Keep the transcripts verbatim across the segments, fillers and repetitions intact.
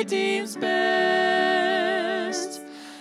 deems best.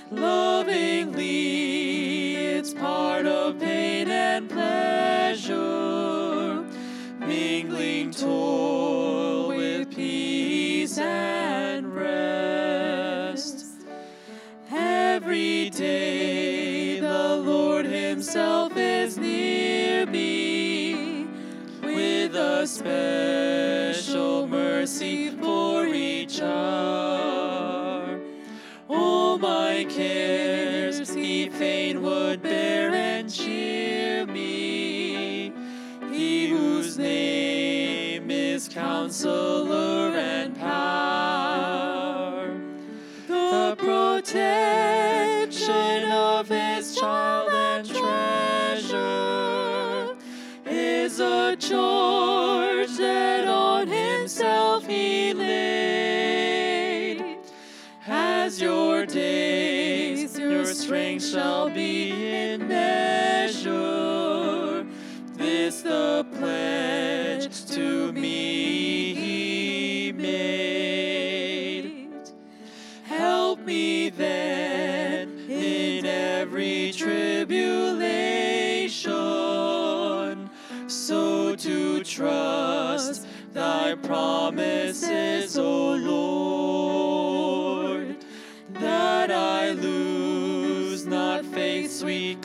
Lovingly, it's part of pain and pleasure, mingling toil with peace and rest. Every day the Lord himself is near me, with a special mercy for each hour. All my cares he fain would bear and cheer me, he whose name is Counselor and Power. The protection of his child and treasure is a charge that on himself he laid. As your days, your strength shall be in measure. This the pledge to me he made. Help me then in every tribulation, so to trust thy promises, O Lord, that I lose not faith's sweet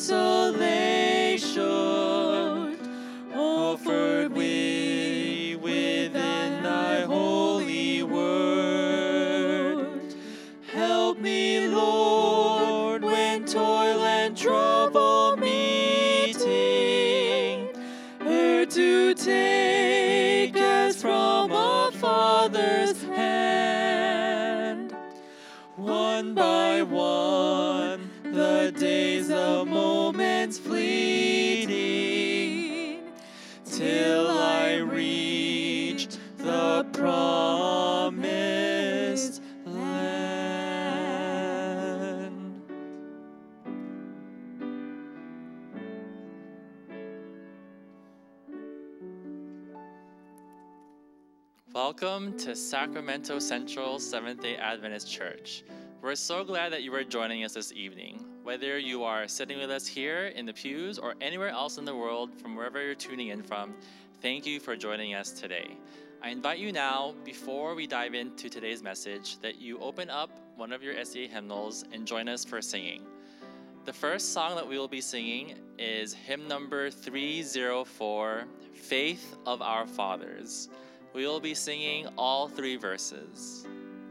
consolation, offered we within thy holy word. Help me, Lord, when toil and trouble meeting, ere to take as from a father's hand, one by one, the days, the moments fleeting, till I reach the promised land. Welcome to Sacramento Central Seventh-day Adventist Church. We're so glad that you are joining us this evening. Whether you are sitting with us here in the pews or anywhere else in the world, from wherever you're tuning in from, thank you for joining us today. I invite you now, before we dive into today's message, that you open up one of your S D A hymnals and join us for singing. The first song that we will be singing is hymn number three oh four, Faith of Our Fathers. We will be singing all three verses.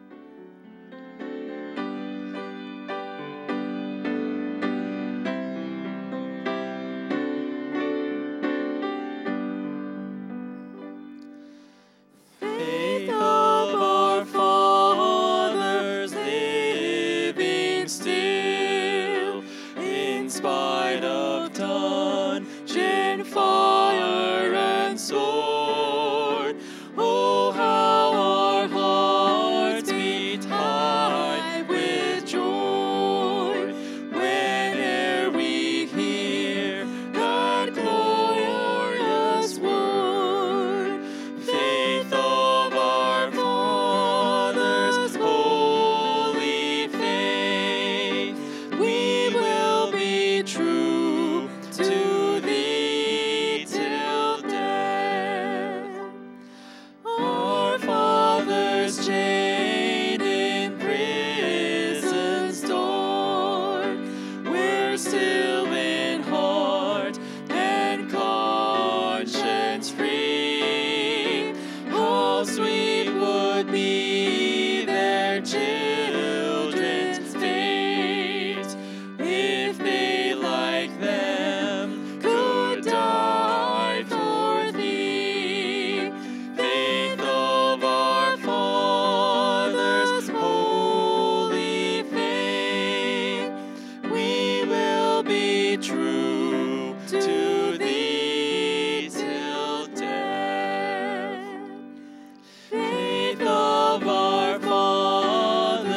Faith of our fathers, living still, in spite of dungeon, fire, and sword. Oh, how our hearts beat high with joy whene'er we hear that glorious word. Faith of our fathers, holy faith, we will be true to thee till death. Our fathers chained in prisons dark, we're still in heart and conscience free. How sweet would be their children's fate, if they like them could die for thee. Faith of our fathers, holy faith, we will be true to thee till death. Faith of our fathers,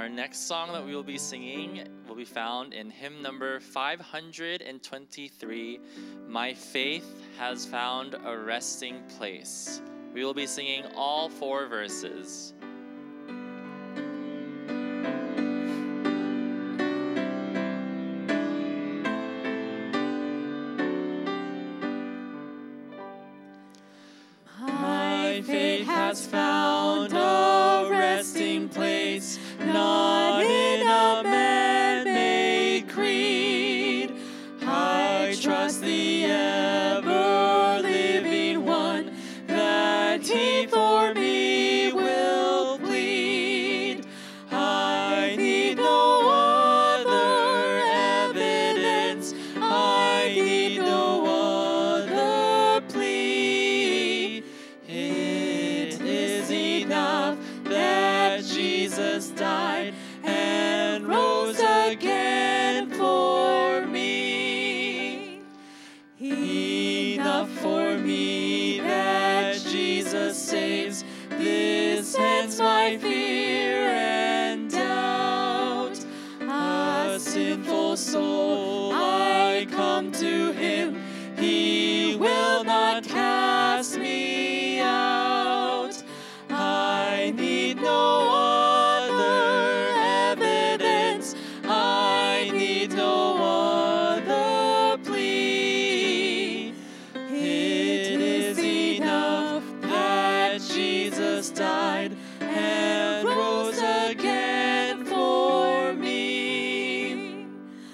Our next song that we will be singing will be found in hymn number five hundred twenty-three, My Faith Has Found a Resting Place. We will be singing all four verses. My faith has found a resting place, not in a man-made creed. I trust the ever-living one, that he for me will plead. I need no other evidence, I need no other plea. It is enough that Jesus died and rose again for me. Enough for me that Jesus saves. This ends my fear and doubt. A sinful soul, I come to him. He will not cast me out. I need no other evidence, I need no other plea. It is enough that Jesus died and rose again for me.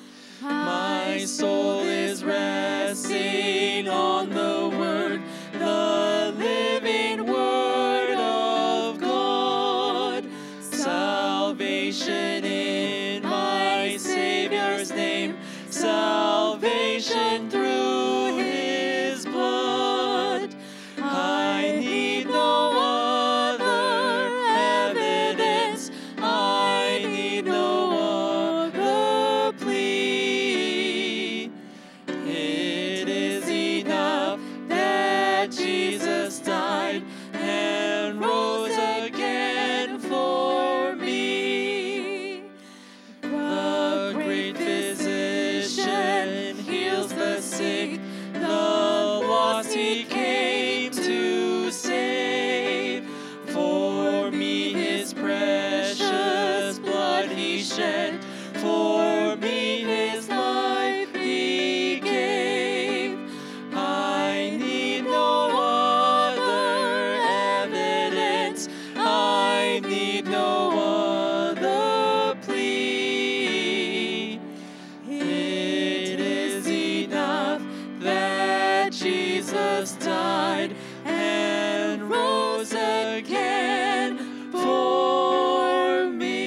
My soul is resting on the word, the living word of God. Salvation in my Savior's name, salvation through his blood. I need no other evidence, I need no other plea. It is enough that Jesus died and rose again for me. The great physician heals the sick, the lost he came to save. For me his precious blood he shed, for me his life he gave. I need no other evidence, I need no other plea. It is enough that Jesus died and rose again for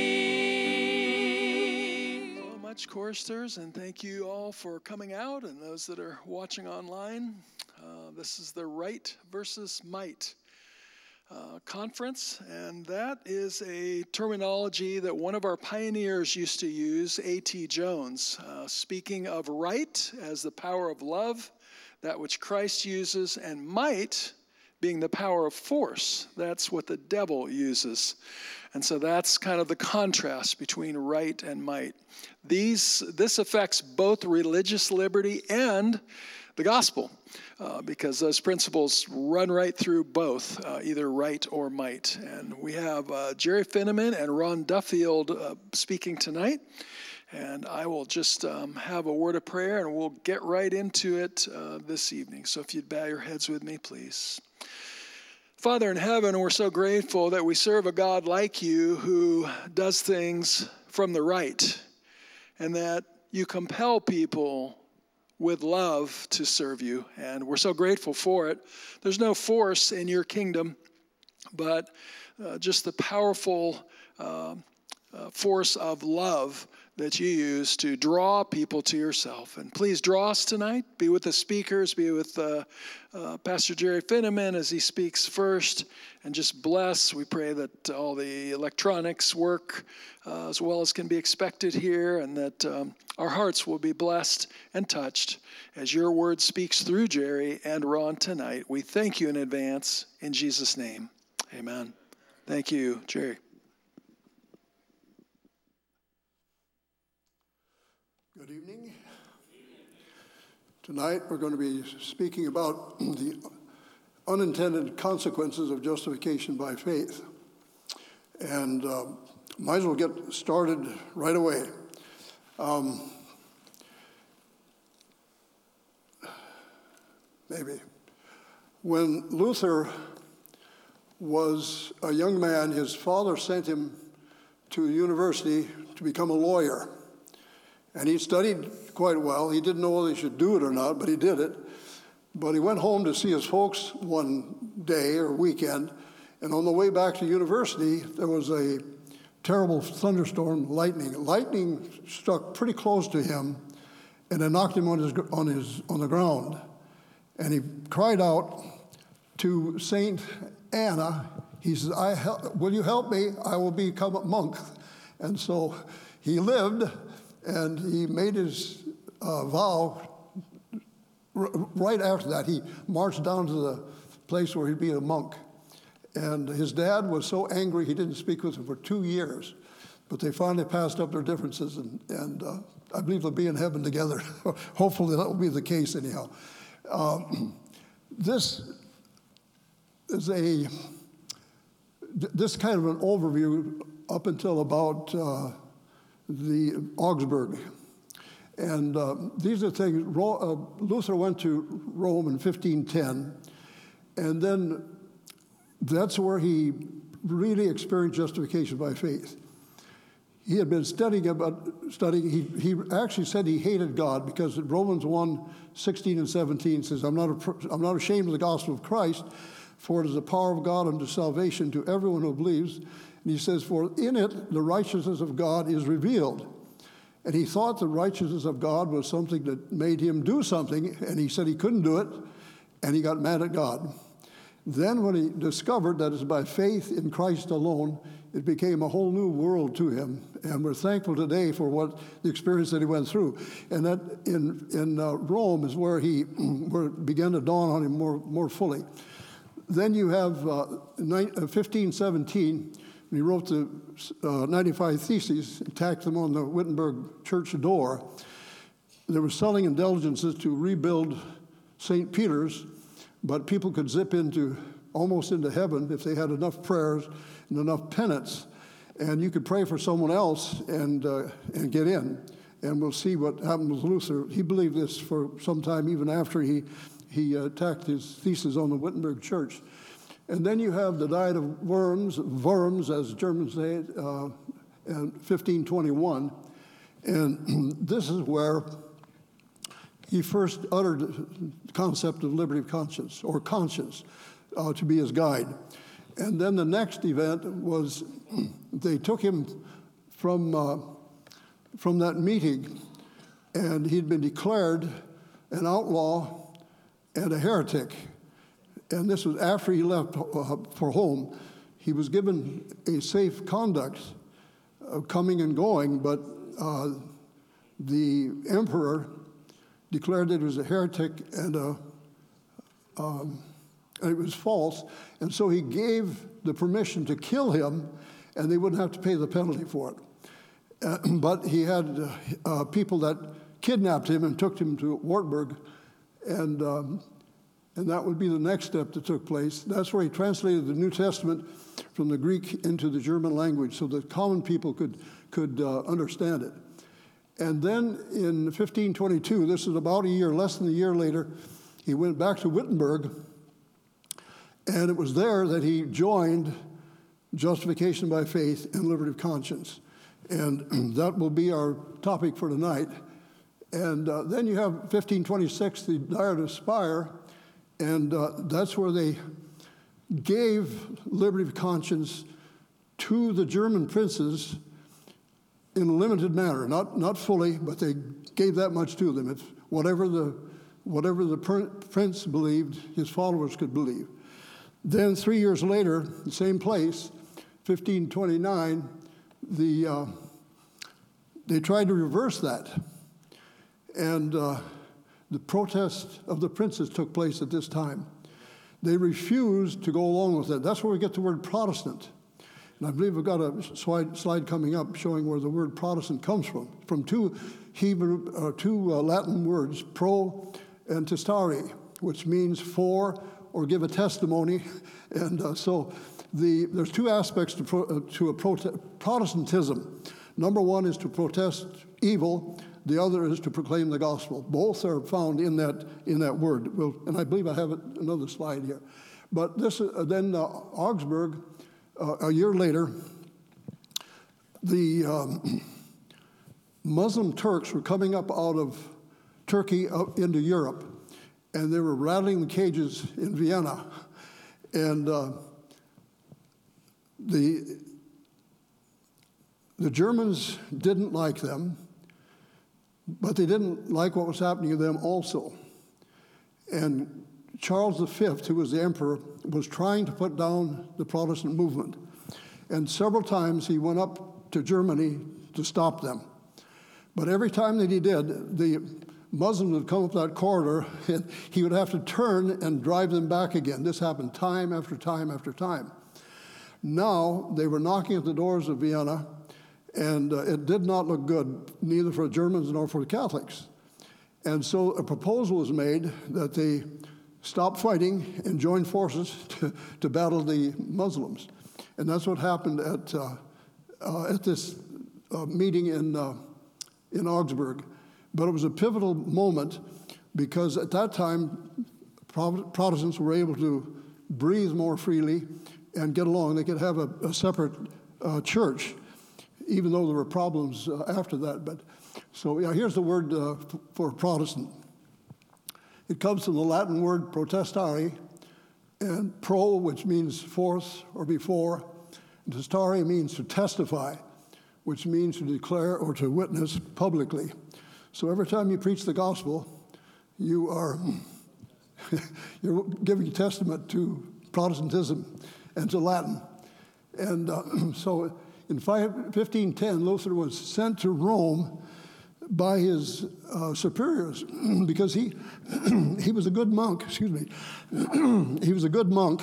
me. So much, choristers, and thank you all for coming out and those that are watching online. Uh, this is the Right versus Might uh, conference, and that is a terminology that one of our pioneers used to use, A T Jones, uh, speaking of right as the power of love, that which Christ uses, and might being the power of force. That's what the devil uses. And so that's kind of the contrast between right and might. These, this affects both religious liberty and the gospel, uh, because those principles run right through both, uh, either right or might. And we have uh, Jerry Finneman and Ron Duffield uh, speaking tonight. And I will just um, have a word of prayer, and we'll get right into it uh, this evening. So if you'd bow your heads with me, please. Father in heaven, we're so grateful that we serve a God like you who does things from the right, and that you compel people with love to serve you. And we're so grateful for it. There's no force in your kingdom, but uh, just the powerful uh, uh, force of love that you use to draw people to yourself. And please draw us tonight. Be with the speakers. Be with uh, uh, Pastor Jerry Finneman as he speaks first. And just bless. We pray that all the electronics work uh, as well as can be expected here, and that um, our hearts will be blessed and touched as your word speaks through Jerry and Ron tonight. We thank you in advance. In Jesus' name, amen. Thank you, Jerry. Good evening. Tonight we're going to be speaking about the unintended consequences of justification by faith. And uh, might as well get started right away. Um, maybe. When Luther was a young man, his father sent him to university to become a lawyer. And he studied quite well. He didn't know whether he should do it or not, but he did it. But he went home to see his folks one day or weekend, and on the way back to university, there was a terrible thunderstorm, lightning. Lightning struck pretty close to him, and it knocked him on his on his on the ground. And he cried out to Saint Anna. He says, "I help, will you help me? I will become a monk." And so he lived. And he made his uh, vow r- right after that. He marched down to the place where he'd be a monk. And his dad was so angry he didn't speak with him for two years. But they finally passed up their differences, and, and uh, I believe they'll be in heaven together. Hopefully that will be the case anyhow. Um, this is a, this kind of an overview up until about uh, the Augsburg. And uh, these are things, Ro- uh, Luther went to Rome in fifteen ten, and then that's where he really experienced justification by faith. He had been studying about, studying, he, he actually said he hated God because Romans one, sixteen and seventeen says, I'm not, a, I'm not ashamed of the gospel of Christ, for it is the power of God unto salvation to everyone who believes. And he says, for in it the righteousness of God is revealed. And he thought the righteousness of God was something that made him do something, and he said he couldn't do it, and he got mad at God. Then when he discovered that it's by faith in Christ alone, it became a whole new world to him. And we're thankful today for what the experience that he went through. And that in, in uh, Rome is where he where it began to dawn on him more, more fully. Then you have uh, fifteen seventeen, he wrote the uh, ninety-five Theses, tacked them on the Wittenberg church door. They were selling indulgences to rebuild Saint Peter's, but people could zip into almost into heaven if they had enough prayers and enough penance. And you could pray for someone else and uh, and get in. And we'll see what happened with Luther. He believed this for some time, even after he, he uh, attacked his thesis on the Wittenberg church. And then you have the Diet of Worms, Worms, as Germans say it, uh, in fifteen twenty-one. And this is where he first uttered the concept of liberty of conscience, or conscience, uh, to be his guide. And then the next event was they took him from, uh, from that meeting, and he'd been declared an outlaw and a heretic. And this was after he left uh, for home. He was given a safe conduct of coming and going, but uh, the emperor declared that he was a heretic and, a, um, and it was false. And so he gave the permission to kill him, and they wouldn't have to pay the penalty for it. Uh, but he had uh, people that kidnapped him and took him to Wartburg, and um, And that would be the next step that took place. That's where he translated the New Testament from the Greek into the German language so that common people could, could uh, understand it. And then in fifteen twenty-two, this is about a year, less than a year later, he went back to Wittenberg, and it was there that he joined justification by faith and liberty of conscience. And that will be our topic for tonight. And uh, then you have fifteen twenty-six, the Diet of Speyer. And uh, that's where they gave liberty of conscience to the German princes in a limited manner, not not fully, but they gave that much to them. If whatever the whatever the prince believed, his followers could believe. Then three years later, the same place, fifteen twenty-nine, the uh, they tried to reverse that, and. Uh, The protest of the princes took place at this time. They refused to go along with it. That's where we get the word Protestant. And I believe we've got a slide, slide coming up showing where the word Protestant comes from, from two Hebrew, uh, two uh, Latin words, pro and testare, which means for or give a testimony. And uh, so the, there's two aspects to, pro, uh, to a prote- Protestantism. Number one is to protest evil. The other is to proclaim the gospel. Both are found in that in that word. We'll, and I believe I have it, another slide here. But this uh, then uh, Augsburg, uh, a year later, the um, Muslim Turks were coming up out of Turkey up into Europe, and they were rattling the cages in Vienna. And uh, the, the Germans didn't like them, but they didn't like what was happening to them also. And Charles the Fifth, who was the emperor, was trying to put down the Protestant movement. And several times he went up to Germany to stop them. But every time that he did, the Muslims would come up that corridor, and he would have to turn and drive them back again. This happened time after time after time. Now, they were knocking at the doors of Vienna, and uh, it did not look good, neither for the Germans nor for the Catholics. And so a proposal was made that they stop fighting and join forces to, to battle the Muslims. And that's what happened at, uh, uh, at this uh, meeting in, uh, in Augsburg. But it was a pivotal moment because at that time, Protestants were able to breathe more freely and get along. They could have a, a separate uh, church, even though there were problems uh, after that. But so yeah, here's the word uh, for Protestant. It comes from the Latin word protestare, and pro, which means forth or before, and testare means to testify, which means to declare or to witness publicly. So every time you preach the gospel, you are you're giving testament to Protestantism and to Latin. And uh, so in fifteen ten, Luther was sent to Rome by his uh, superiors because he he was a good monk, excuse me. He was a good monk,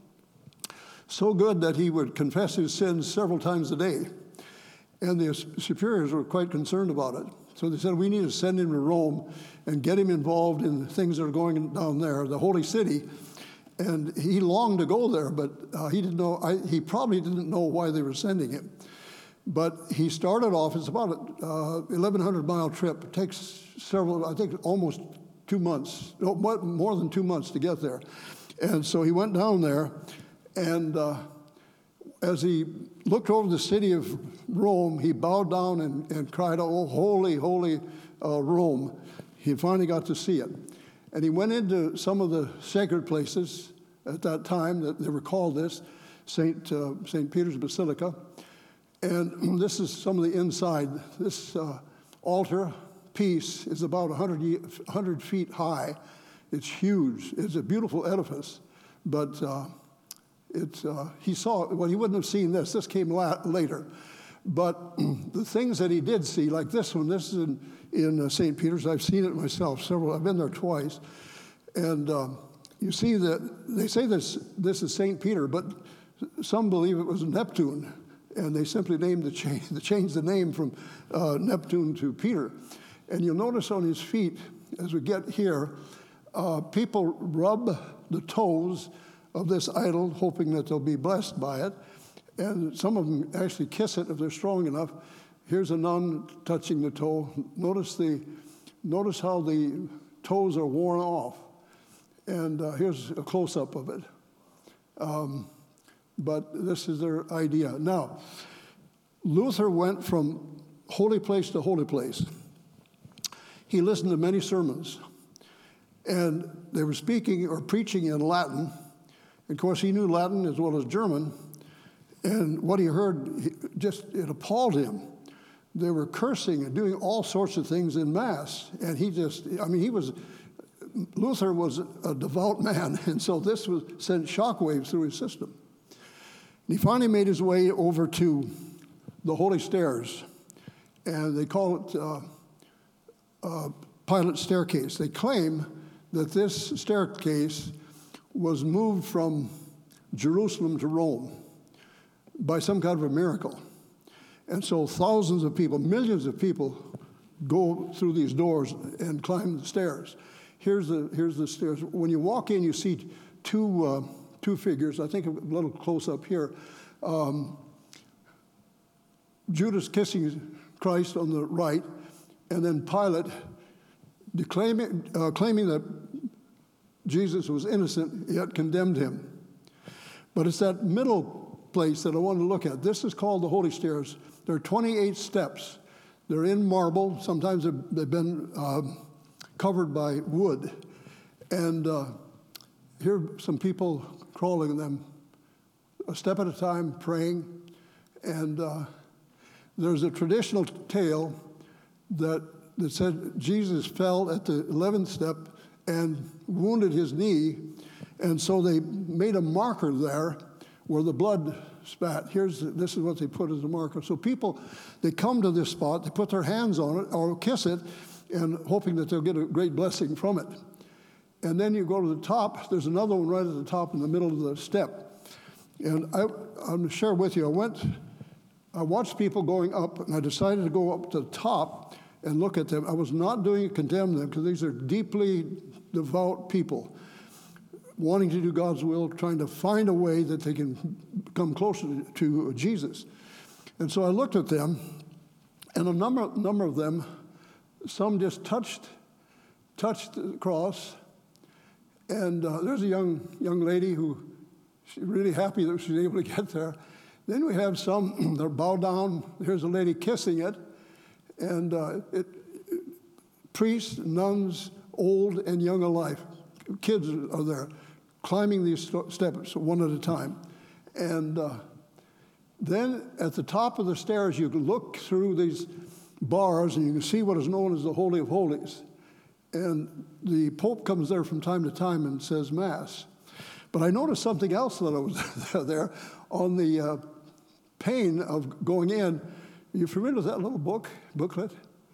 so good that he would confess his sins several times a day. And the superiors were quite concerned about it. So they said, we need to send him to Rome and get him involved in things that are going down there, the holy city. And he longed to go there, but uh, he didn't know. I, he probably didn't know why they were sending him. But he started off. It's about an uh, eleven hundred mile trip. It takes several, I think, almost two months, no, more than two months to get there. And so he went down there, and uh, as he looked over the city of Rome, he bowed down and, and cried, "Oh, holy, holy uh, Rome." He finally got to see it. And he went into some of the sacred places at that time, that they were called this, Saint Uh, Saint Peter's Basilica. And this is some of the inside. This uh, altar piece is about one hundred, one hundred feet high. It's huge. It's a beautiful edifice. But uh, it's, uh, he saw, well, he wouldn't have seen this. This came la- later. But the things that he did see, like this one, this is in, in uh, Saint Peter's. I've seen it myself several. I've been there twice. And uh, you see that they say this, this is Saint Peter, but some believe it was Neptune. And they simply named the change, they changed the name from uh, Neptune to Peter. And you'll notice on his feet, as we get here, uh, people rub the toes of this idol, hoping that they'll be blessed by it. And some of them actually kiss it if they're strong enough. Here's a nun touching the toe. Notice the, notice how the toes are worn off. And uh, here's a close-up of it. Um, But this is their idea. Now, Luther went from holy place to holy place. He listened to many sermons. And they were speaking or preaching in Latin. Of course, he knew Latin as well as German. And what he heard, he just, it appalled him. They were cursing and doing all sorts of things in Mass. And he just, I mean, he was, Luther was a devout man. And so this was sent shockwaves through his system. He finally made his way over to the Holy Stairs, and they call it uh, uh, Pilate's Staircase. They claim that this staircase was moved from Jerusalem to Rome by some kind of a miracle. And so thousands of people, millions of people go through these doors and climb the stairs. Here's the here's the stairs. When you walk in, you see two uh, two figures. I think a little close up here. Um, Judas kissing Christ on the right, and then Pilate declaiming, uh, claiming that Jesus was innocent, yet condemned him. But it's that middle place that I want to look at. This is called the Holy Stairs. There are twenty-eight steps. They're in marble. Sometimes they've, they've been uh, covered by wood. And uh, here are some people crawling them, a step at a time, praying. And uh, there's a traditional tale that, that said Jesus fell at the eleventh step and wounded his knee. And so they made a marker there where the blood spat. Here's this is what they put as a marker. So people, they come to this spot, they put their hands on it or kiss it, and hoping that they'll get a great blessing from it. And then you go to the top. There's another one right at the top in the middle of the step. And I, I'm going to share with you. I went, I watched people going up, and I decided to go up to the top and look at them. I was not doing it, condemn them, because these are deeply devout people, wanting to do God's will, trying to find a way that they can come closer to Jesus. And so I looked at them, and a number, number of them, some just touched, touched the cross. And uh, there's a young young lady who she's really happy that she's able to get there. Then we have some that bow down. Here's a lady kissing it, and uh, it, it, priests, nuns, old and young alike, kids are there, climbing these steps one at a time. And uh, then at the top of the stairs, you can look through these bars and you can see what is known as the Holy of Holies. And the Pope comes there from time to time and says Mass. But I noticed something else that I was there on the uh, pane of going in. Are you familiar with that little book, booklet?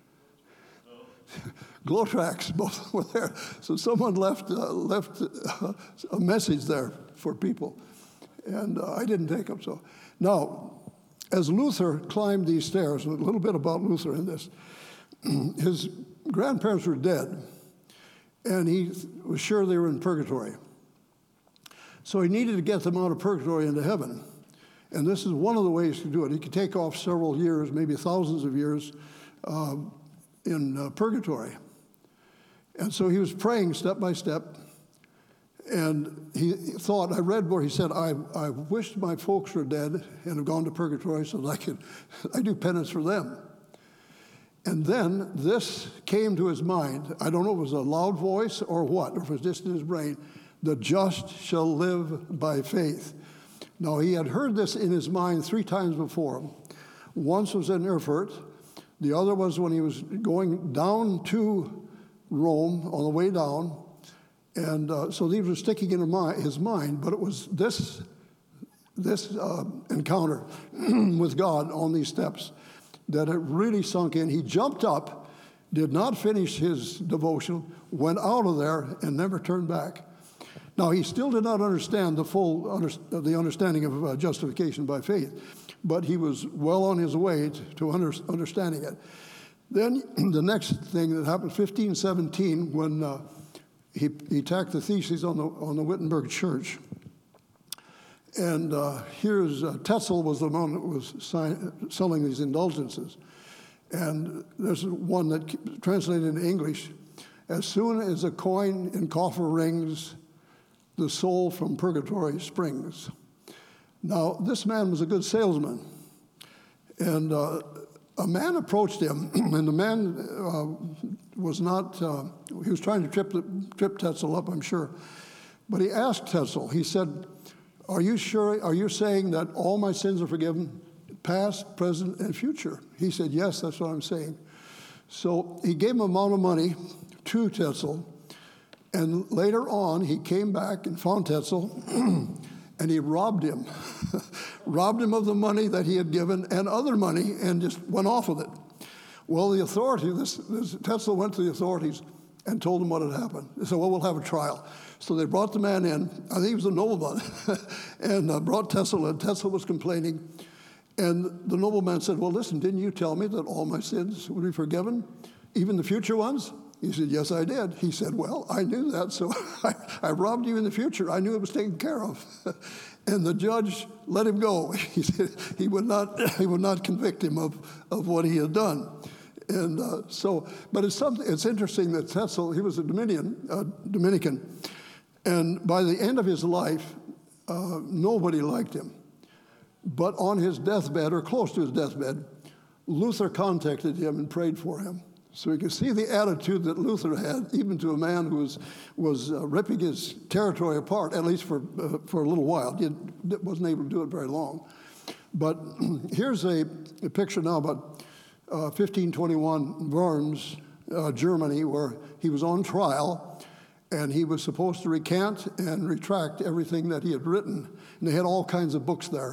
Glow tracks, both were there. So someone left uh, left uh, a message there for people. And uh, I didn't take them. So now, as Luther climbed these stairs, a little bit about Luther in this, his grandparents were dead, and he was sure they were in purgatory. So he needed to get them out of purgatory into heaven. And this is one of the ways to do it. He could take off several years, maybe thousands of years, uh, in uh, purgatory. And so he was praying step by step, and he thought, I read where he said, I, I wished my folks were dead and have gone to purgatory so that I could I do penance for them. And then this came to his mind. I don't know if it was a loud voice or what, or if it was just in his brain. The just shall live by faith. Now, he had heard this in his mind three times before. Once was in Erfurt. The other was when he was going down to Rome on the way down. And uh, so these were sticking in his mind, but it was this, this uh, encounter with God on these steps that it really sunk in. He jumped up, did not finish his devotion, went out of there, and never turned back. Now, he still did not understand the full under, the understanding of uh, justification by faith, but he was well on his way to, to under, understanding it. Then the next thing that happened, fifteen seventeen, when uh, he, he attacked the theses on the on the Wittenberg Church. And uh, here's uh, Tetzel was the one that was sign, selling these indulgences. And there's one that translated into English, as soon as a coin in coffer rings, the soul from purgatory springs. Now, this man was a good salesman. And uh, a man approached him, and the man uh, was not, uh, he was trying to trip, the, trip Tetzel up, I'm sure. But he asked Tetzel, he said, Are you sure, are you saying that all my sins are forgiven, past, present, and future? He said, yes, that's what I'm saying. So he gave him an amount of money to Tetzel, and later on, he came back and found Tetzel, and he robbed him. robbed him of the money that he had given and other money, and just went off with it. Well, the authority, this, this Tetzel went to the authorities and told them what had happened. They said, well, we'll have a trial. So they brought the man in. I think he was a nobleman, and uh, brought Tetzel in. Tetzel was complaining. And the nobleman said, well, listen, didn't you tell me that all my sins would be forgiven? even the future ones? He said, yes, I did. He said, well, I knew that, so I, I robbed you in the future. I knew it was taken care of. And the judge let him go. He said he would not, he would not convict him of, of what he had done. And uh, so, but it's something. It's interesting that Tetzel, he was a Dominican, uh, Dominican, and by the end of his life, uh, nobody liked him. But on his deathbed, or close to his deathbed, Luther contacted him and prayed for him. So you can see the attitude that Luther had, even to a man who was was uh, ripping his territory apart, at least for uh, for a little while. He wasn't able to do it very long. But here's a, a picture now about uh, fifteen twenty-one, Worms, uh, Germany, where he was on trial, and he was supposed to recant and retract everything that he had written. And they had all kinds of books there.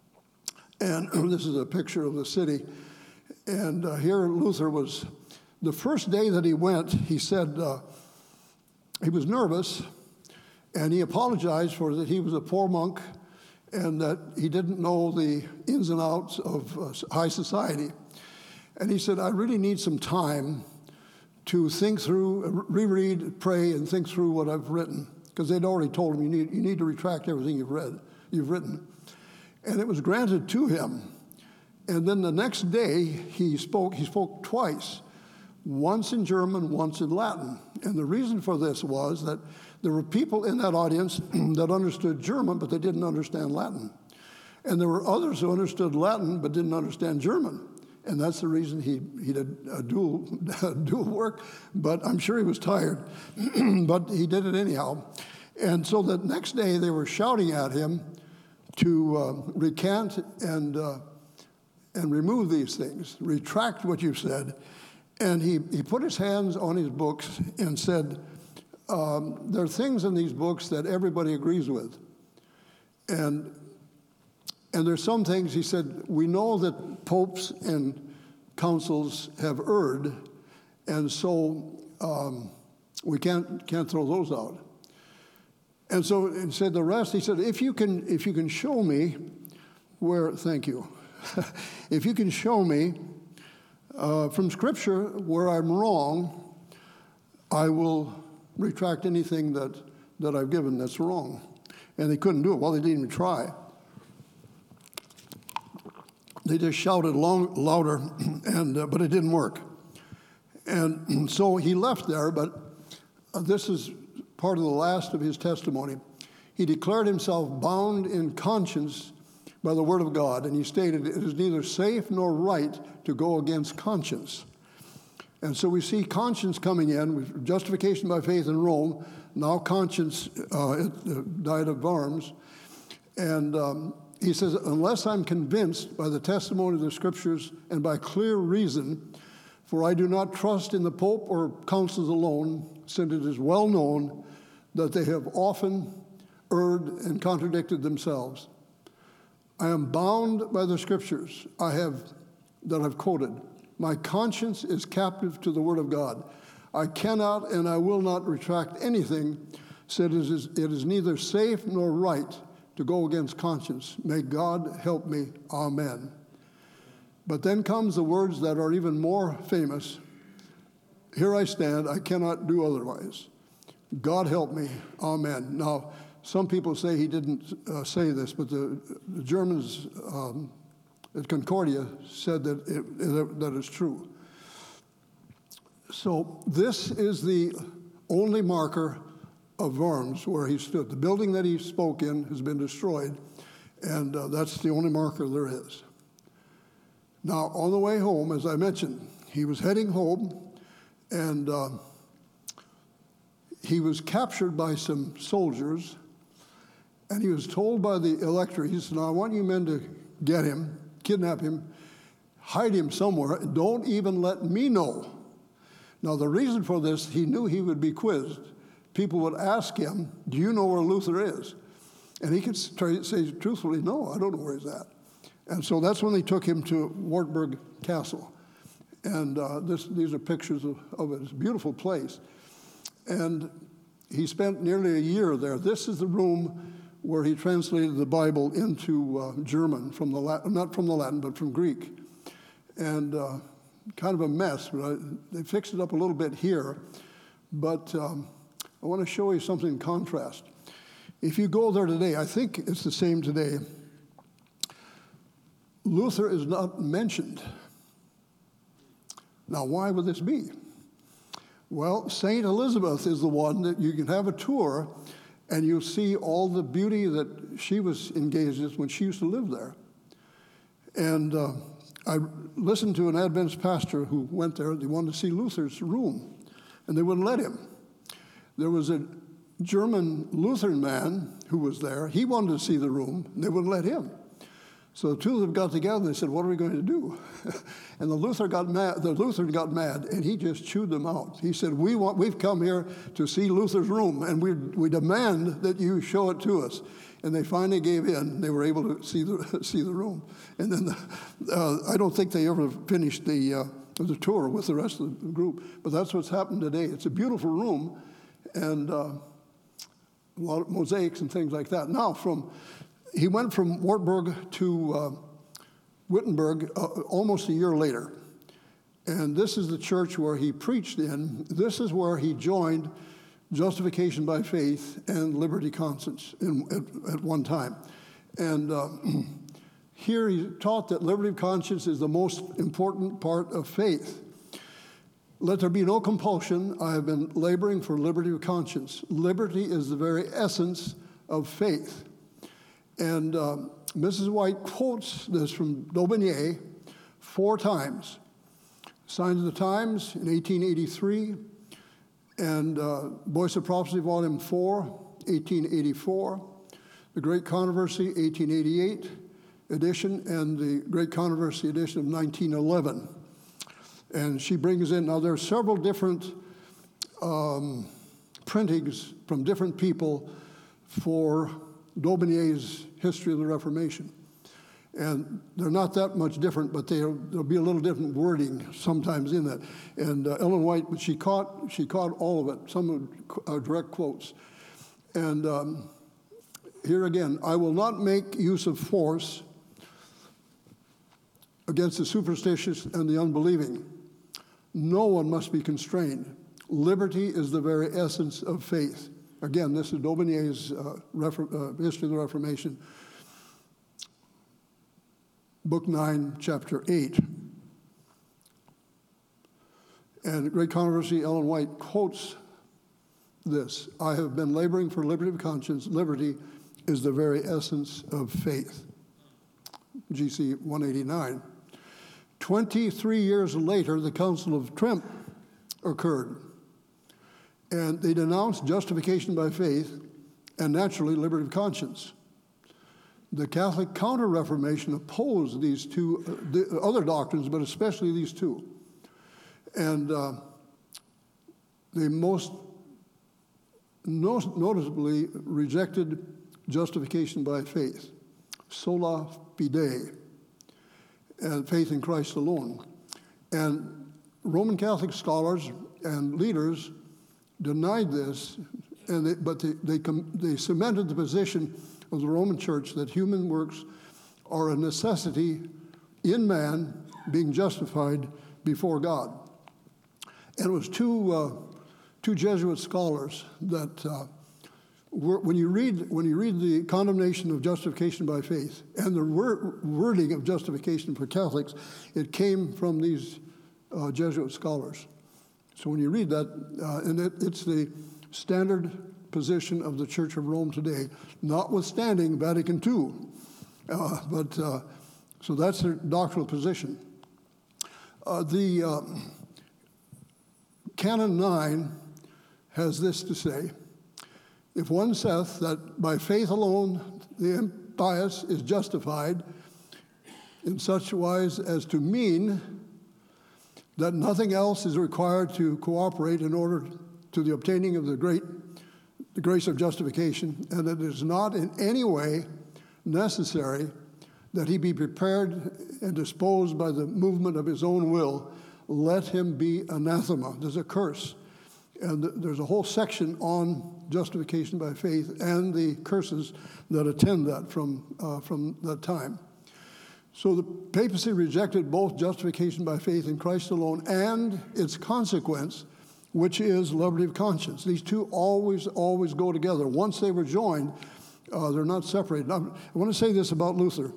And this is a picture of the city. And uh, here Luther was. The first day that he went, he said uh, he was nervous, and he apologized for that he was a poor monk and that he didn't know the ins and outs of uh, high society. And he said, I really need some time to think through, reread, pray, and think through what I've written, because they'd already told him, you need, you need to retract everything you've read, you've written. And it was granted to him. And then the next day, he spoke, he spoke twice. Once in German, once in Latin. And the reason for this was that there were people in that audience that understood German, but they didn't understand Latin. And there were others who understood Latin, but didn't understand German. And that's the reason he, he did a dual, dual work. But I'm sure he was tired. But he did it anyhow. And so the next day, they were shouting at him to uh, recant and, uh, and remove these things, retract what you've said. And he, he put his hands on his books and said, um, there are things in these books that everybody agrees with. And, and there's some things, he said, we know that popes and councils have erred, and so um, we can't, can't throw those out. And so he said the rest, he said, if you can, if you can show me where, thank you, if you can show me Uh, from Scripture, where I'm wrong, I will retract anything that, that I've given that's wrong. And they couldn't do it. Well, they didn't even try. They just shouted long, louder, and uh, but it didn't work. And so he left there, but uh, this is part of the last of his testimony. He declared himself bound in conscience by the word of God, and he stated, it is neither safe nor right to go against conscience. And so we see conscience coming in, with justification by faith in Rome, now conscience uh, at the Diet of Worms. And um, he says, unless I'm convinced by the testimony of the Scriptures and by clear reason, for I do not trust in the Pope or councils alone, since it is well known that they have often erred and contradicted themselves. I am bound by the Scriptures I have that I've quoted. My conscience is captive to the Word of God. I cannot and I will not retract anything, said it is, it is neither safe nor right to go against conscience. May God help me. Amen. But then comes the words that are even more famous. Here I stand, I cannot do otherwise. God help me. Amen. Now, some people say he didn't uh, say this, but the, the Germans um, at Concordia said that it, it, that it's true. So this is the only marker of Worms where he stood. The building that he spoke in has been destroyed, and uh, that's the only marker there is. Now, on the way home, as I mentioned, he was heading home, and uh, he was captured by some soldiers. And he was told by the elector, he said, now I want you men to get him, kidnap him, hide him somewhere, and don't even let me know. Now the reason for this, he knew he would be quizzed. People would ask him, do you know where Luther is? And he could say truthfully, no, I don't know where he's at. And so that's when they took him to Wartburg Castle. And uh, this, these are pictures of, of it. It's a beautiful place. And he spent nearly a year there. This is the room where he translated the Bible into uh, German, from the Latin, not from the Latin, but from Greek. And uh, kind of a mess. But I, they fixed it up a little bit here. But um, I want to show you something in contrast. If you go there today, I think it's the same today. Luther is not mentioned. Now, why would this be? Well, Saint Elizabeth is the one that you can have a tour and you'll see all the beauty that she was engaged in when she used to live there. And uh, I listened to an Adventist pastor who went there. They wanted to see Luther's room, and they wouldn't let him. There was a German Lutheran man who was there. He wanted to see the room, and they wouldn't let him. So the two of them got together and they said, "What are we going to do?" And the Luther got mad. The Lutheran got mad, and he just chewed them out. He said, "We want. We've come here to see Luther's room, and we we demand that you show it to us." And they finally gave in. They were able to see the see the room. And then the, uh, I don't think they ever finished the uh, the tour with the rest of the group. But that's what's happened today. It's a beautiful room, and uh, a lot of mosaics and things like that. Now from He went from Wartburg to uh, Wittenberg uh, almost a year later. And this is the church where he preached in. This is where he joined justification by faith and liberty conscience in, at, at one time. And uh, here he taught that liberty of conscience is the most important part of faith. Let there be no compulsion. I have been laboring for liberty of conscience. Liberty is the very essence of faith. And uh, Missus White quotes this from Daubigny four times. Signs of the Times in eighteen eighty-three, and uh, Voice of Prophecy, Volume four, eighteen eighty-four, The Great Controversy, eighteen eighty-eight edition, and the Great Controversy edition of nineteen eleven. And she brings in, now there are several different um, printings from different people for Daubigny's History of the Reformation. And they're not that much different, but they'll, there'll be a little different wording sometimes in that. And uh, Ellen White, but she caught, she caught all of it, some are direct quotes. And um, here again, I will not make use of force against the superstitious and the unbelieving. No one must be constrained. Liberty is the very essence of faith. Again, this is Daubigny's uh, refer- uh, History of the Reformation, Book nine, Chapter eight. And Great Controversy, Ellen White quotes this: I have been laboring for liberty of conscience. Liberty is the very essence of faith. G C one eighty-nine. twenty-three years later, the Council of Trent occurred. And they denounced justification by faith and naturally liberty of conscience. The Catholic Counter-Reformation opposed these two, uh, the other doctrines, but especially these two. And uh, they most no- noticeably rejected justification by faith, sola fide, and faith in Christ alone. And Roman Catholic scholars and leaders denied this, and they, but they, they, com- they cemented the position of the Roman Church that human works are a necessity in man being justified before God. And it was two, uh, two Jesuit scholars that, uh, were, when you read when you read the condemnation of justification by faith and the wor- wording of justification for Catholics, it came from these uh, Jesuit scholars. So when you read that, uh, and it, it's the standard position of the Church of Rome today, notwithstanding Vatican Two. Uh, but uh, so that's their doctrinal position. Uh, the uh, Canon nine has this to say: if one saith that by faith alone the impious is justified, in such wise as to mean that nothing else is required to cooperate in order to the obtaining of the great, the grace of justification, and that it is not in any way necessary that he be prepared and disposed by the movement of his own will, let him be anathema. There's a curse. And there's a whole section on justification by faith and the curses that attend that from, uh, from that time. So the papacy rejected both justification by faith in Christ alone and its consequence, which is liberty of conscience. These two always, always go together. Once they were joined, uh, they're not separated. Now, I want to say this about Luther.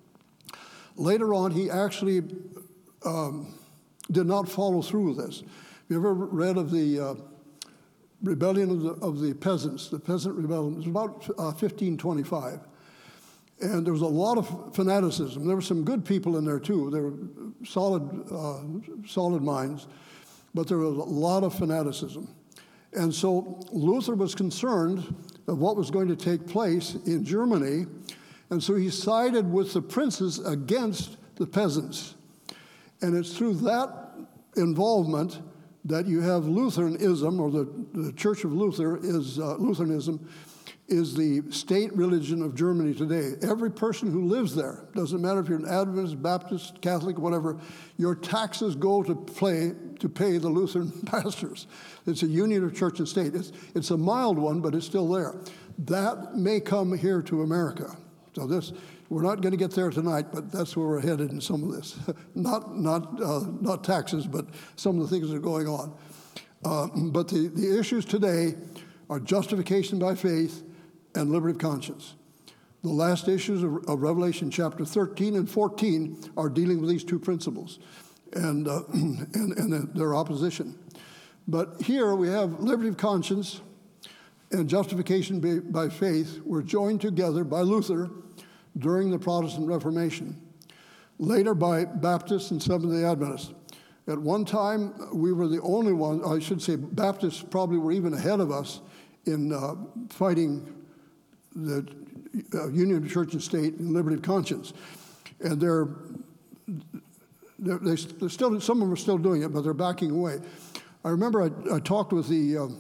Later on, he actually um, did not follow through with this. Have you ever read of the uh, rebellion of the, of the peasants, the peasant rebellion? It was about uh, fifteen twenty-five. And there was a lot of fanaticism. There were some good people in there too. There were solid, uh, solid minds, but there was a lot of fanaticism. And so Luther was concerned of what was going to take place in Germany, and so he sided with the princes against the peasants. And it's through that involvement that you have Lutheranism, or the, the Church of Luther is uh, Lutheranism, is the state religion of Germany today. Every person who lives there, doesn't matter if you're an Adventist, Baptist, Catholic, whatever, your taxes go to play to pay the Lutheran pastors. It's a union of church and state. It's, it's a mild one, but it's still there. That may come here to America. So this, we're not going to get there tonight, but that's where we're headed in some of this. not not uh, not taxes, but some of the things that are going on. Uh, but the, the issues today are justification by faith and liberty of conscience. The last issues of, of Revelation chapter thirteen and fourteen are dealing with these two principles and, uh, and, and their opposition. But here we have liberty of conscience and justification by, by faith were joined together by Luther during the Protestant Reformation, later by Baptists and Seventh-day Adventists. At one time, we were the only ones, I should say Baptists probably were even ahead of us in uh, fighting the uh, union of church and state and liberty of conscience. And they're, they're, they're still, some of them are still doing it, but they're backing away. I remember I, I talked with the, uh,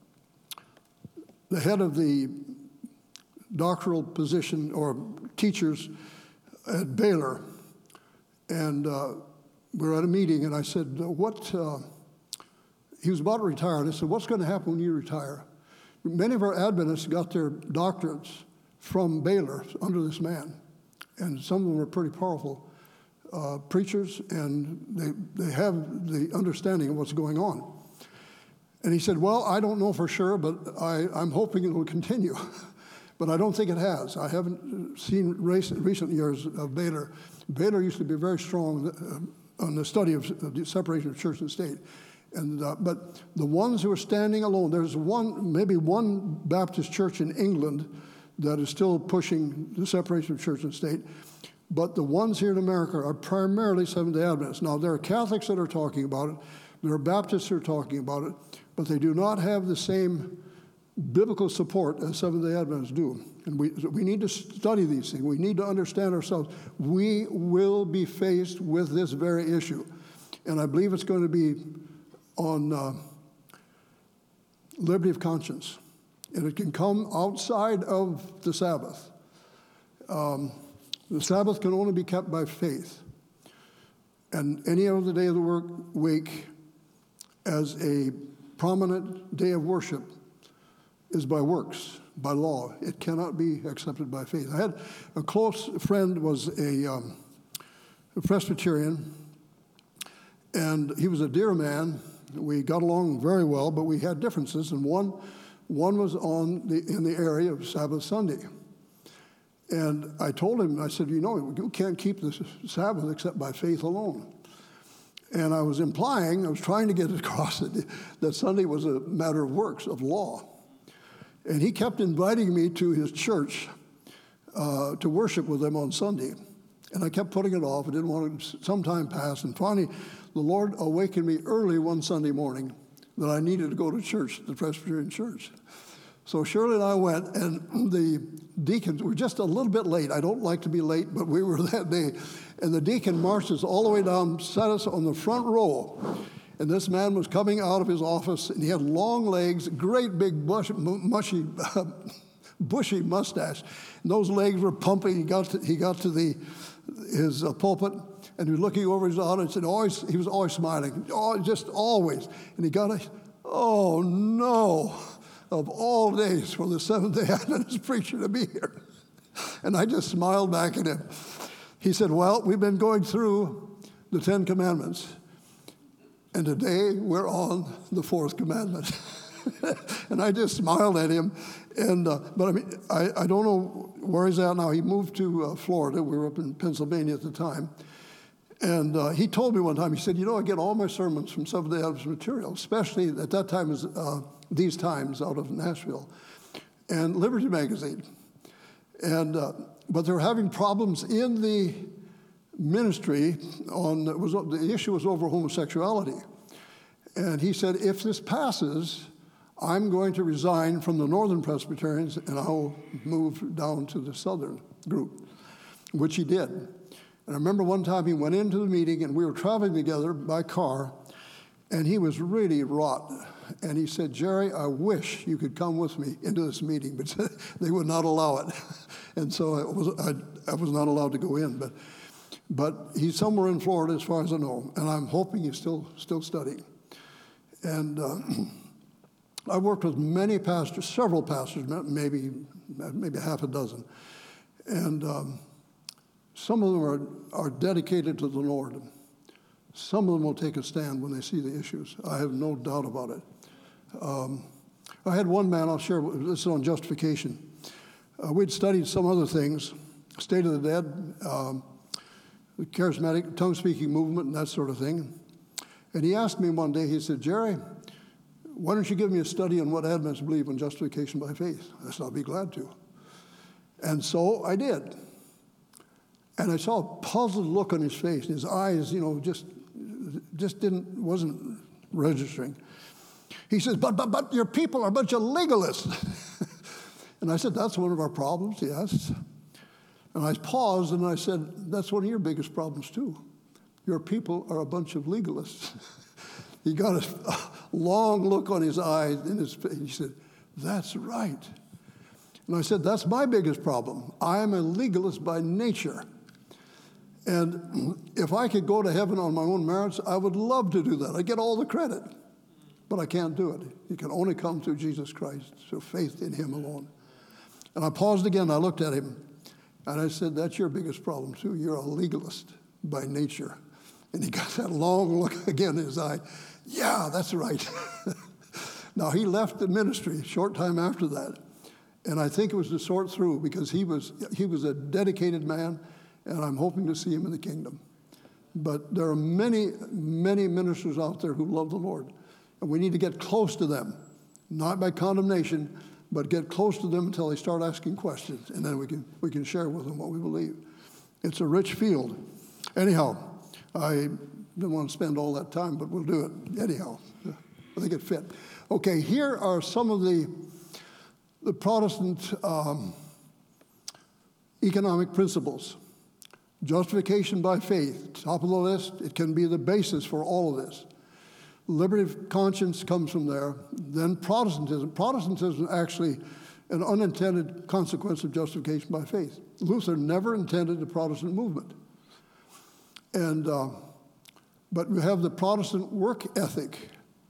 the head of the doctoral position or teachers at Baylor, and uh, we were at a meeting, and I said, what, uh, he was about to retire, and I said, what's going to happen when you retire? Many of our Adventists got their doctorates from Baylor under this man, and some of them were pretty powerful uh, preachers, and they, they have the understanding of what's going on. And he said, well, I don't know for sure, but I, I'm hoping it will continue. But I don't think it has. I haven't seen recent, recent years of Baylor. Baylor used to be very strong uh, on the study of uh, the separation of church and state. And, uh, but the ones who are standing alone, there's one, maybe one Baptist church in England that is still pushing the separation of church and state. But the ones here in America are primarily Seventh-day Adventists. Now, there are Catholics that are talking about it. There are Baptists who are talking about it. But they do not have the same biblical support as Seventh-day Adventists do. And we, we need to study these things. We need to understand ourselves. We will be faced with this very issue. And I believe it's going to be on uh, liberty of conscience. And it can come outside of the Sabbath. Um, the Sabbath can only be kept by faith. And any other day of the work week as a prominent day of worship is by works, by law. It cannot be accepted by faith. I had a close friend was a, um, a Presbyterian, and he was a dear man. We got along very well, but we had differences, and one one was on the in the area of Sabbath Sunday. And I told him, I said, you know, you can't keep the Sabbath except by faith alone. And I was implying, I was trying to get across that, that Sunday was a matter of works, of law. And he kept inviting me to his church uh, to worship with him on Sunday. And I kept putting it off. I didn't want to, some time passed. And finally, the Lord awakened me early one Sunday morning that I needed to go to church, the Presbyterian church. So Shirley and I went, and the deacons were just a little bit late. I don't like to be late, but we were that day. And the deacon marched us all the way down, sat us on the front row. And this man was coming out of his office, and he had long legs, great big bush, mushy, bushy mustache. And those legs were pumping. He got to, he got to the his uh, pulpit, and he was looking over his audience, and always he was always smiling, oh, just always. And he got a, oh no, of all days for the Seventh-day Adventist preacher to be here. And I just smiled back at him. he said, well, we've been going through the Ten Commandments, and today we're on the fourth commandment. And I just smiled at him. And uh, but I mean, I, I don't know where he's at now. He moved to uh, Florida. We were up in Pennsylvania at the time. And uh, he told me one time, he said, you know, I get all my sermons from Seventh-day Adventist material, especially at that time, was uh, These Times out of Nashville, and Liberty Magazine. And uh, but they're having problems in the ministry on, it was, the issue was over homosexuality. And he said, if this passes, I'm going to resign from the Northern Presbyterians and I'll move down to the Southern group, which he did. And I remember one time he went into the meeting and we were traveling together by car, and he was really wrought. And he said, Jerry, I wish you could come with me into this meeting, but they would not allow it. And so I was, I, I was not allowed to go in. But but he's somewhere in Florida as far as I know, and I'm hoping he's still still studying. And uh, I worked with many pastors, several pastors, maybe maybe half a dozen. And um, some of them are, are dedicated to the Lord. Some of them will take a stand when they see the issues. I have no doubt about it. Um, I had one man, I'll share, this is on justification. Uh, we'd studied some other things, State of the Dead, um, the charismatic tongue-speaking movement and that sort of thing. And he asked me one day, he said, Jerry, why don't you give me a study on what Adventists believe on justification by faith? I said, I'll be glad to. And so I did. And I saw a puzzled look on his face, and his eyes, you know, just just didn't, wasn't registering. He says, but, but, but your people are a bunch of legalists. And I said, that's one of our problems, yes. And I paused and I said, that's one of your biggest problems too. Your people are a bunch of legalists. He got a, a long look on his eyes, in his face. He said, that's right. And I said, that's my biggest problem. I am a legalist by nature. And if I could go to heaven on my own merits, I would love to do that. I get all the credit. But I can't do it. You can only come through Jesus Christ, through faith in him alone. And I paused again. I looked at him. And I said, that's your biggest problem, too. You're a legalist by nature. And he got that long look again in his eye. Yeah, that's right. Now, he left the ministry a short time after that. And I think it was to sort through, because he was he was a dedicated man, and I'm hoping to see him in the kingdom. But there are many, many ministers out there who love the Lord. And we need to get close to them, not by condemnation, but get close to them until they start asking questions, and then we can we can share with them what we believe. It's a rich field. Anyhow, I didn't want to spend all that time, but we'll do it anyhow. I think it fit. Okay, here are some of the the Protestant um, economic principles. Justification by faith, top of the list. It can be the basis for all of this. Liberty of conscience comes from there. Then Protestantism. Protestantism is actually an unintended consequence of justification by faith. Luther never intended the Protestant movement. And, uh, but we have the Protestant work ethic.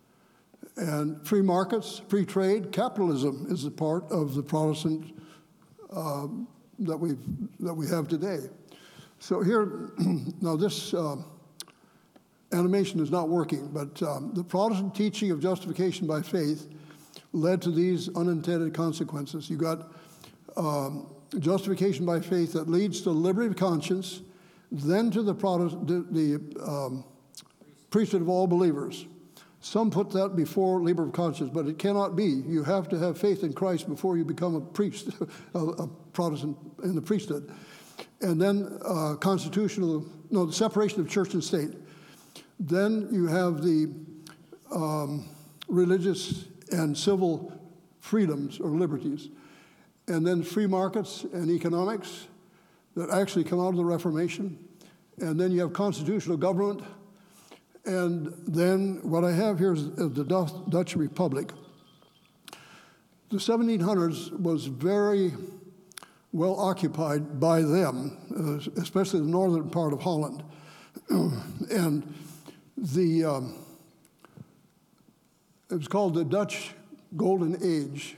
And free markets, free trade, capitalism is a part of the Protestant uh, that, we've, that we have today. So here, now this... Uh, Animation is not working, but um, the Protestant teaching of justification by faith led to these unintended consequences. You got um, justification by faith that leads to liberty of conscience, then to the, Protestant, the, the um, priesthood of all believers. Some put that before liberty of conscience, but it cannot be. You have to have faith in Christ before you become a priest, a, a Protestant in the priesthood. And then uh, constitutional, no, the separation of church and state. Then you have the um, religious and civil freedoms or liberties. And then free markets and economics that actually come out of the Reformation. And then you have constitutional government. And then what I have here is the Dutch Republic. The seventeen hundreds was very well occupied by them, especially the northern part of Holland. And The, um, it was called the Dutch Golden Age.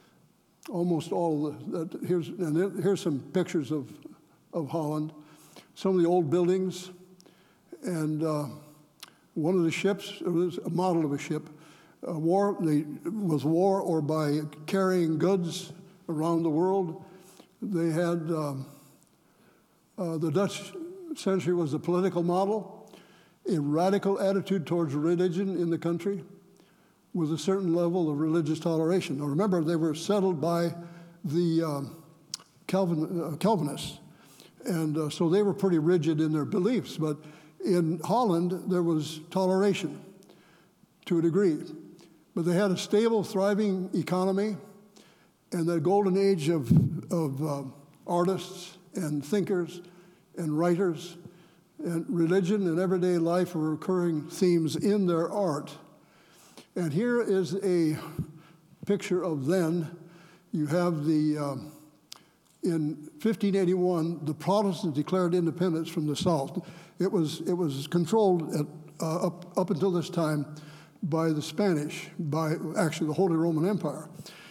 Almost all of the, that, here's, and there, here's some pictures of, of Holland. some of the old buildings, and uh, one of the ships, it was a model of a ship, uh, war, they, was war or by carrying goods around the world. They had, um, uh, the Dutch century was a political model, a radical attitude towards religion in the country with a certain level of religious toleration. Now remember, they were settled by the um, Calvin, uh, Calvinists, and uh, so they were pretty rigid in their beliefs, but in Holland, there was toleration to a degree, but they had a stable, thriving economy, and the golden age of, of uh, artists and thinkers and writers, and religion and everyday life were recurring themes in their art. And here is a picture of then. You have the, um, in fifteen eighty-one, the Protestants declared independence from the South. It was, it was controlled at, uh, up, up until this time by the Spanish, by actually the Holy Roman Empire.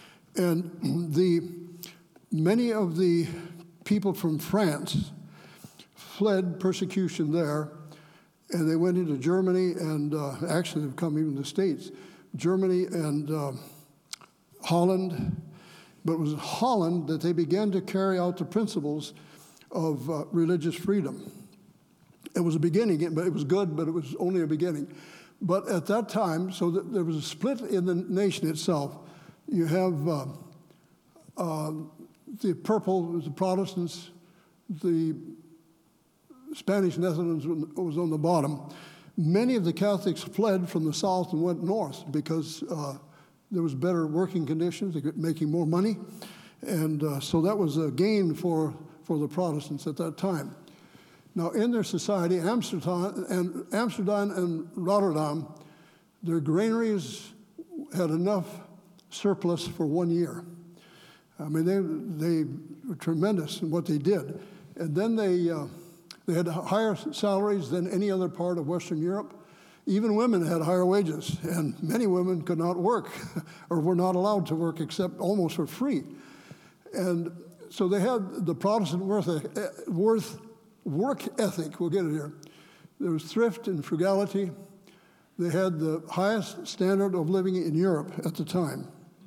And the, many of the people from France fled persecution there, and they went into Germany, and uh, actually they've come even to the States. Germany and uh, Holland, but it was in Holland that they began to carry out the principles of uh, religious freedom. It was a beginning, but it was good, but it was only a beginning. But at that time, so that there was a split in the nation itself. You have uh, uh, the purple, the Protestants, the Spanish Netherlands was on the bottom. Many of the Catholics fled from the south and went north because uh, there was better working conditions, they were making more money, and uh, so that was a gain for, for the Protestants at that time. Now, in their society, Amsterdam and, Amsterdam and Rotterdam, their granaries had enough surplus for one year. I mean, they, they were tremendous in what they did. And then they, uh, they had higher salaries than any other part of Western Europe. Even women had higher wages, and many women could not work or were not allowed to work except almost for free. And so they had the Protestant worth, worth work ethic, we'll get it here. There was thrift and frugality. They had the highest standard of living in Europe at the time.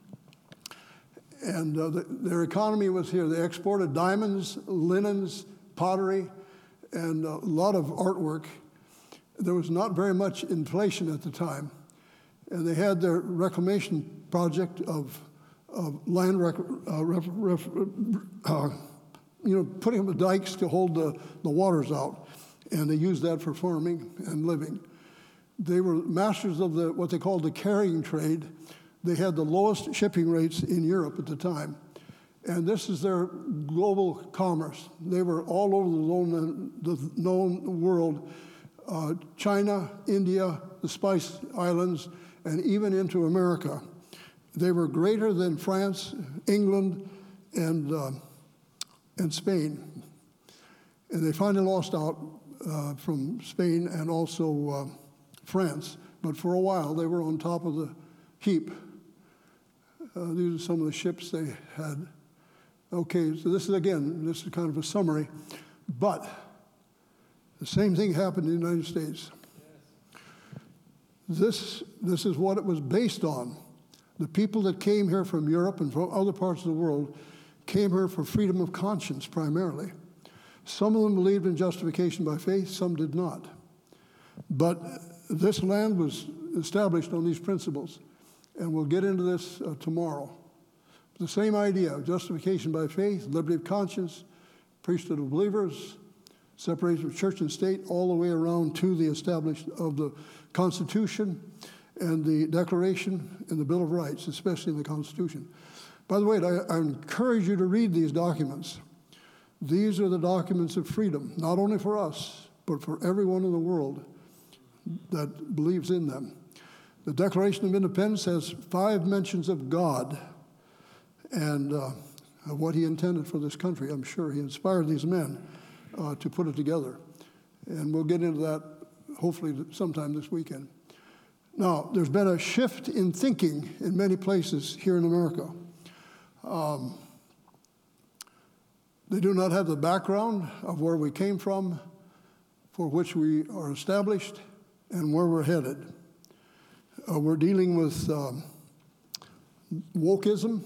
And uh, the, their economy was here. They exported diamonds, linens, pottery, and a lot of artwork. There was not very much inflation at the time. And they had their reclamation project of, of land, rec, uh, ref, ref, uh, you know, putting up the dikes to hold the, the waters out. And they used that for farming and living. They were masters of the what they called the carrying trade. They had the lowest shipping rates in Europe at the time. And this is their global commerce. They were all over the known, the known world. Uh, China, India, the Spice Islands, and even into America. They were greater than France, England, and, uh, and Spain. And they finally lost out uh, from Spain and also uh, France. But for a while, they were on top of the heap. Uh, these are some of the ships they had. Okay, so this is, again, this is kind of a summary. But the same thing happened in the United States. This, this is what it was based on. The people that came here from Europe and from other parts of the world came here for freedom of conscience primarily. Some of them believed in justification by faith, some did not. But this land was established on these principles, and we'll get into this uh, tomorrow. The same idea, justification by faith, liberty of conscience, priesthood of believers, separation of church and state, all the way around to the establishment of the Constitution and the Declaration and the Bill of Rights, especially in the Constitution. By the way, I, I encourage you to read these documents. These are the documents of freedom, not only for us, but for everyone in the world that believes in them. The Declaration of Independence has five mentions of God and uh, what he intended for this country. I'm sure he inspired these men uh, to put it together. And we'll get into that hopefully sometime this weekend. Now, there's been a shift in thinking in many places here in America. Um, They do not have the background of where we came from, for which we are established, and where we're headed. Uh, we're dealing with um, wokeism,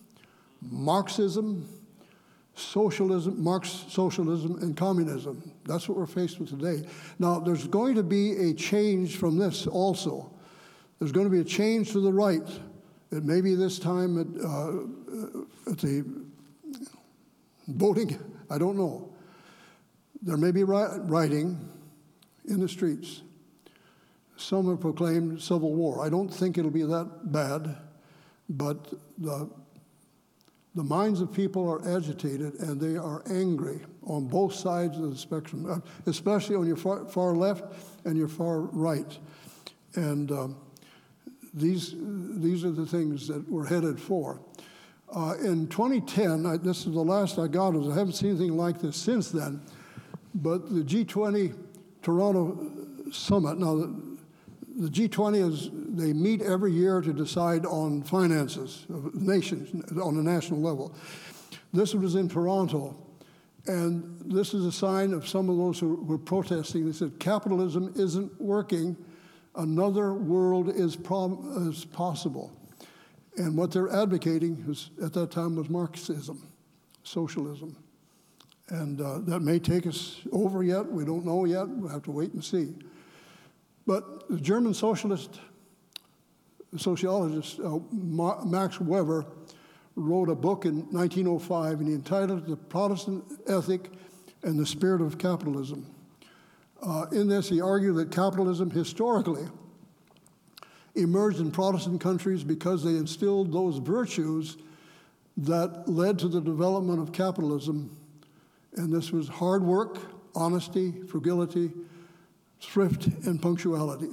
Marxism, socialism, Marx socialism, and communism. That's what we're faced with today. Now, there's going to be a change from this also. There's going to be a change to the right. It may be this time at, uh, at the voting, I don't know. There may be rioting in the streets. Some have proclaimed civil war. I don't think it'll be that bad, but the, the minds of people are agitated and they are angry on both sides of the spectrum, especially on your far, far left and your far right. And um, these, these are the things that we're headed for. Uh, in twenty ten, I, this is the last I got, I haven't seen anything like this since then, but the G twenty Toronto Summit, now the, the G twenty is, they meet every year to decide on finances of nations on a national level. This was in Toronto, and this is a sign of some of those who were protesting. They said, capitalism isn't working, another world is, prom- is possible. And what they're advocating is, at that time, was Marxism, socialism. And uh, that may take us over yet. We don't know yet. We'll have to wait and see. But the German socialist, sociologist uh, Max Weber wrote a book in nineteen oh five, and he entitled it The Protestant Ethic and the Spirit of Capitalism. Uh, in this, he argued that capitalism historically emerged in Protestant countries because they instilled those virtues that led to the development of capitalism. And this was hard work, honesty, frugality, thrift, and punctuality.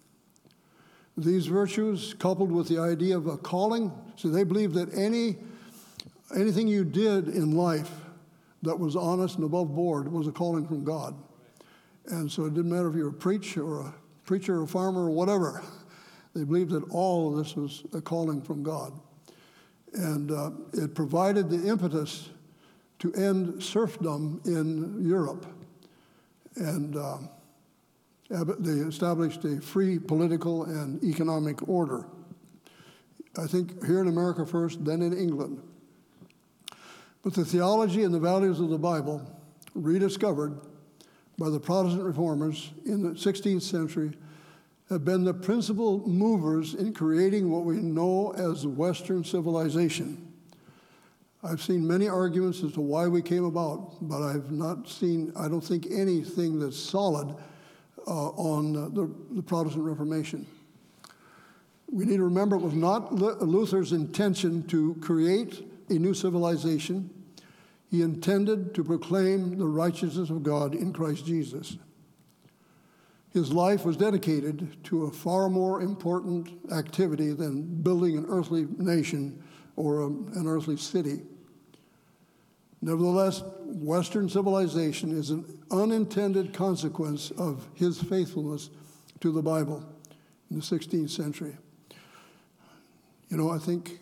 These virtues, coupled with the idea of a calling, so they believed that any anything you did in life that was honest and above board was a calling from God. And so it didn't matter if you were a preacher or a preacher or a farmer or whatever. They believed that all of this was a calling from God. And uh, it provided the impetus to end serfdom in Europe. And uh, they established a free political and economic order. I think here in America first, then in England. But the theology and the values of the Bible, rediscovered by the Protestant reformers in the sixteenth century, have been the principal movers in creating what we know as Western civilization. I've seen many arguments as to why we came about, but I've not seen, I don't think, anything that's solid uh, on uh, the, the Protestant Reformation. We need to remember it was not Luther's intention to create a new civilization. He intended to proclaim the righteousness of God in Christ Jesus. His life was dedicated to a far more important activity than building an earthly nation or a, an earthly city. Nevertheless, Western civilization is an unintended consequence of his faithfulness to the Bible in the sixteenth century. You know, I think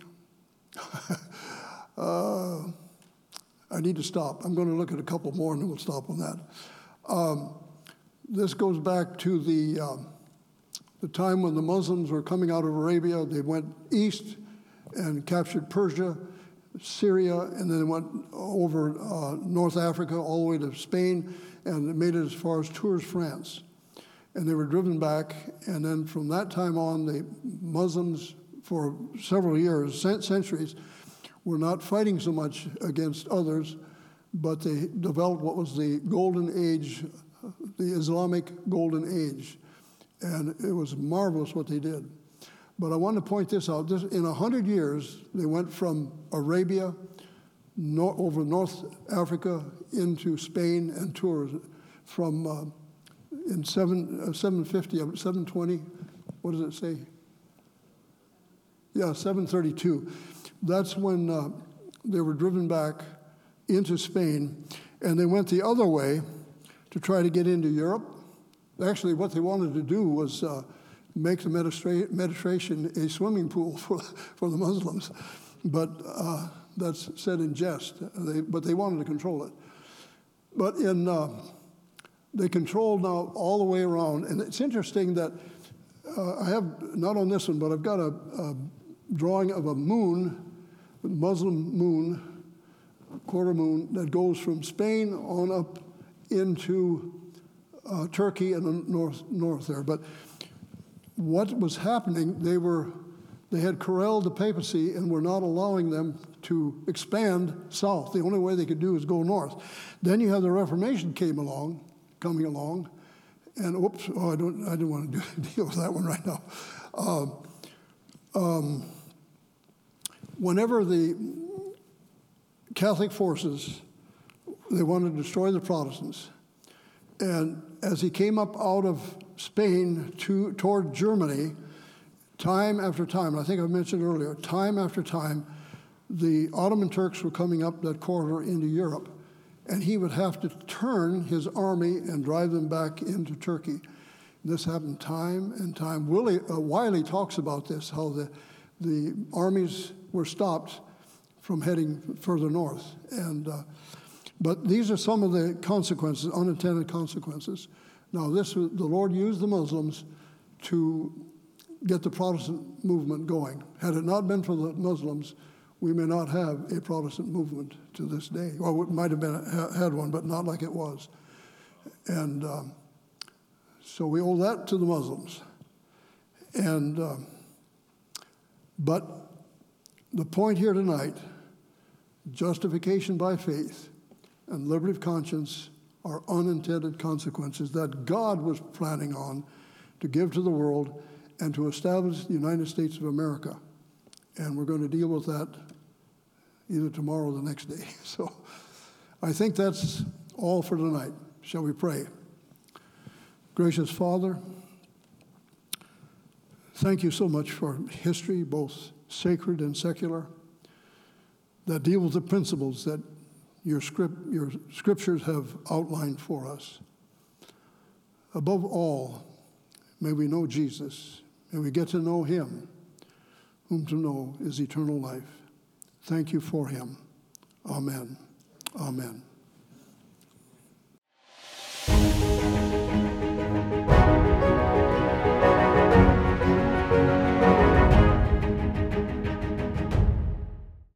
uh, I need to stop. I'm going to look at a couple more and then we'll stop on that. Um, This goes back to the, um, the time when the Muslims were coming out of Arabia. They went east and captured Persia, Syria, and then went over uh, North Africa all the way to Spain, and they made it as far as Tours, France. And they were driven back, and then from that time on, the Muslims, for several years, centuries, were not fighting so much against others, but they developed what was the golden age, the Islamic golden age. And it was marvelous what they did. But I want to point this out. This, in a hundred years, they went from Arabia no, over North Africa into Spain and Tours. From uh, in seven, uh, seven fifty, seven twenty, what does it say? Yeah, seven thirty-two. That's when uh, they were driven back into Spain, and they went the other way to try to get into Europe. Actually, what they wanted to do was uh, make the Mediterranean a swimming pool for, for the Muslims. But uh, That's said in jest, they, but they wanted to control it. But in uh, they control now all the way around. And it's interesting that uh, I have, not on this one, but I've got a, a drawing of a moon, a Muslim moon, quarter moon, that goes from Spain on up into uh, Turkey and the north, north there. But what was happening, they were, they had corralled the papacy and were not allowing them to expand south. The only way they could do is go north. Then you have the Reformation came along, coming along, and oops, oh, I don't, I didn't want to do, deal with that one right now. Uh, um, whenever the Catholic forces, they wanted to destroy the Protestants, and as he came up out of Spain to toward Germany, time after time, I think I mentioned earlier, time after time, the Ottoman Turks were coming up that corridor into Europe, and he would have to turn his army and drive them back into Turkey. This happened time and time. Willie, uh, Wiley talks about this, how the, the armies were stopped from heading further north. And, uh, but these are some of the consequences, unintended consequences. Now, this the Lord used the Muslims to get the Protestant movement going. Had it not been for the Muslims, we may not have a Protestant movement to this day. Well, we might have been had one, but not like it was. And um, so we owe that to the Muslims. And um, but the point here tonight, justification by faith and liberty of conscience are unintended consequences that God was planning on to give to the world and to establish the United States of America. And we're going to deal with that either tomorrow or the next day. So I think that's all for tonight. Shall we pray? Gracious Father, thank you so much for history, both sacred and secular, that deal with the principles that your script, your scriptures have outlined for us. Above all, may we know Jesus. May we get to know him, whom to know is eternal life. Thank you for him. Amen. Amen.